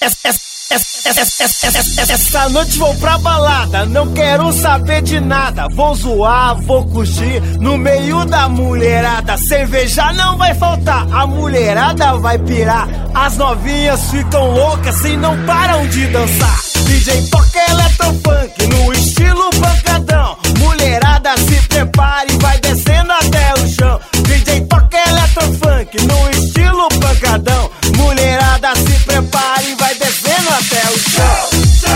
Essa noite vou pra balada, não quero saber de nada. Vou zoar, vou curtir no meio da mulherada. Cerveja não vai faltar, a mulherada vai pirar. As novinhas ficam loucas e não param de dançar. DJ toca eletrofunk no estilo pancadão. Mulherada se prepare e vai descendo até o chão. DJ toca eletrofunk no estilo pancadão. Mulherada se prepare e vai descendo até o chão.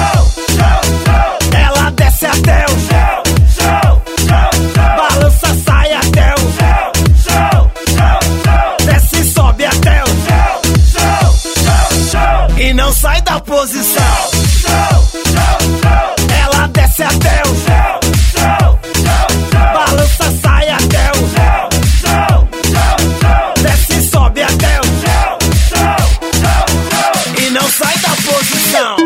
Ela desce até o chão. Balança, sai até o chão. Desce e sobe até o chão. E não sai da posição. Ela desce até o chão. Balança, sai até o chão. Desce e sobe até o chão. E não sai da posição.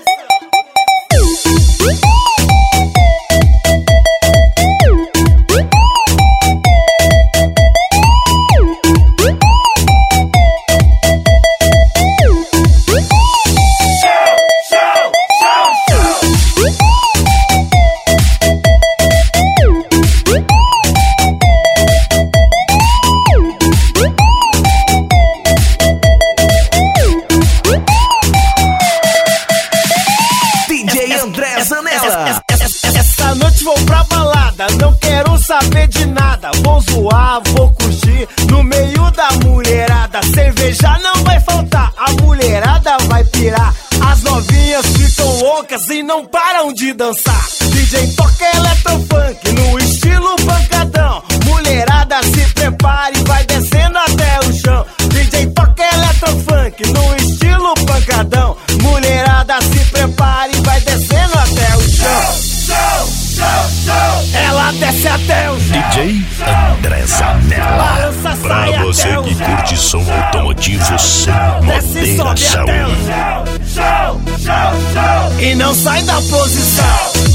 Essa noite vou pra balada, não quero saber de nada. Vou zoar, vou curtir no meio da mulherada. Cerveja não vai faltar, a mulherada vai pirar. As novinhas ficam loucas e não param de dançar. DJ toca eletrofunk no estilo pancadão. Mulherada se prepare e vai descendo até o chão. DJ toca eletrofunk no estilo pancadão. Mulherada se prepare e vai descendo até o chão. Ela desce até o chão. DJ André Zanella. Pra você que curte som automotivo sem moderação. E não sai da posição.